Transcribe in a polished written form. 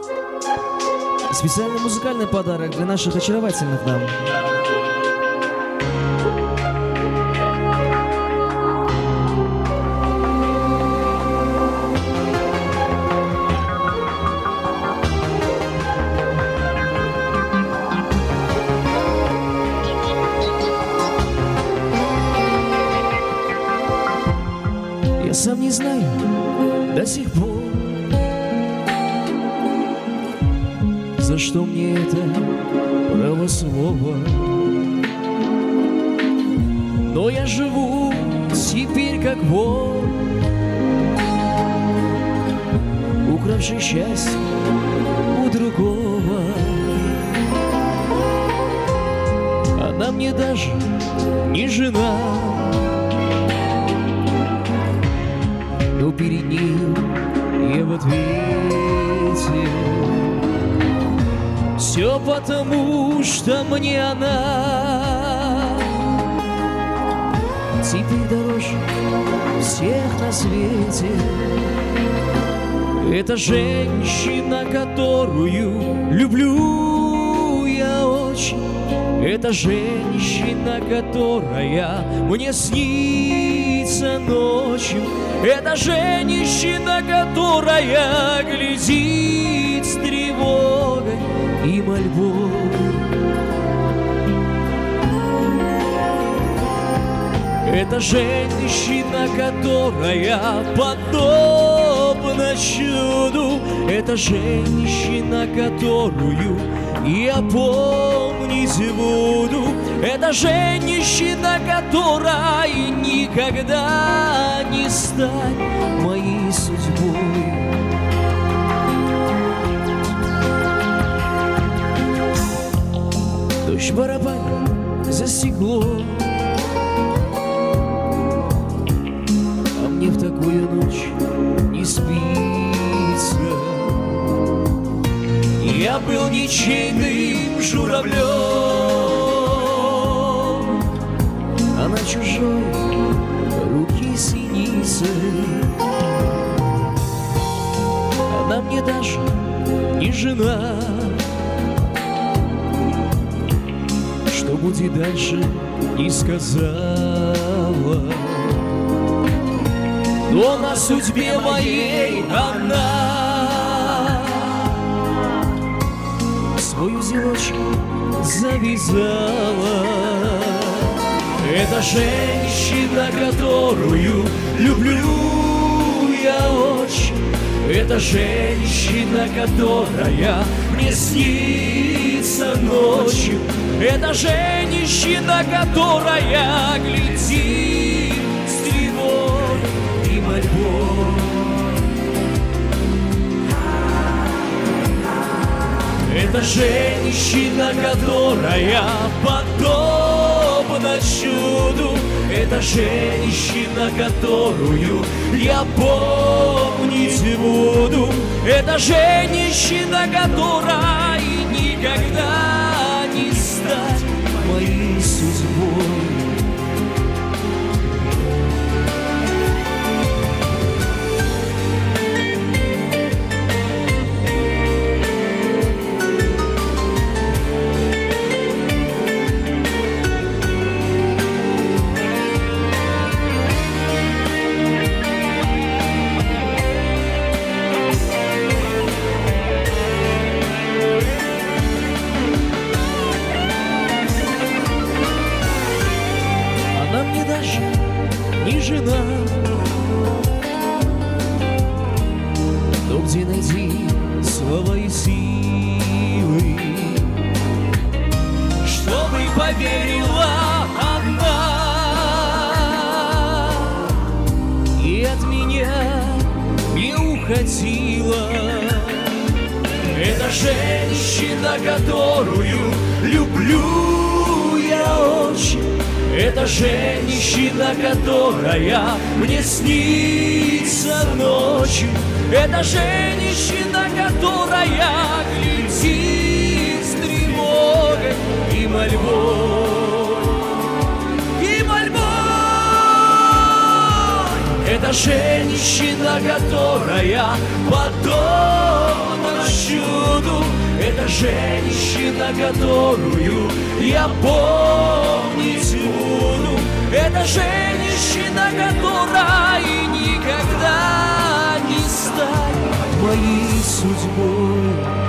Специальный музыкальный подарок для наших очаровательных дам. Я сам не знаю до сих пор, за что мне это право слова. Но я живу теперь как вор, укравший счастье у другого. Она мне даже не жена, но перед ним я в ответе. Все потому, что мне она теперь дороже всех на свете. Это женщина, которую люблю я очень. Это женщина, которая мне снится ночью. Это женщина, которая глядит с тревогой и мольбой. Это женщина, которая подобна чуду. Это женщина, которую я помнить буду. Это женщина, которая никогда не станет моей судьбой. Дождь барабанит за стекло, а мне в такую ночь не спится. Я был ничейным журавлем, а на чужой руке синицы. Она мне даже не жена, что будет дальше, не сказала. Но на судьбе моей она свой узелочек завязала. Это женщина, которую люблю я очень. Это женщина, которая мне снится ночью. Это женщина, которая глядит с тревогой и мольбой. Это женщина, которая подобна чуду. Это женщина, которую я помнить буду. Это женщина, которая никогда не стать моей судьбой. Не жена, но где найти слова и силы, чтобы поверила она и от меня не уходила. Это женщина, которую люблю я очень. Это женщина, которая мне снится ночью. Это женщина, которая глядит с тревогой и мольбой. И мольбой. Это женщина, которая подобна чуду. женщина, которую я помнить буду. Это женщина, которая никогда не станет моей судьбой.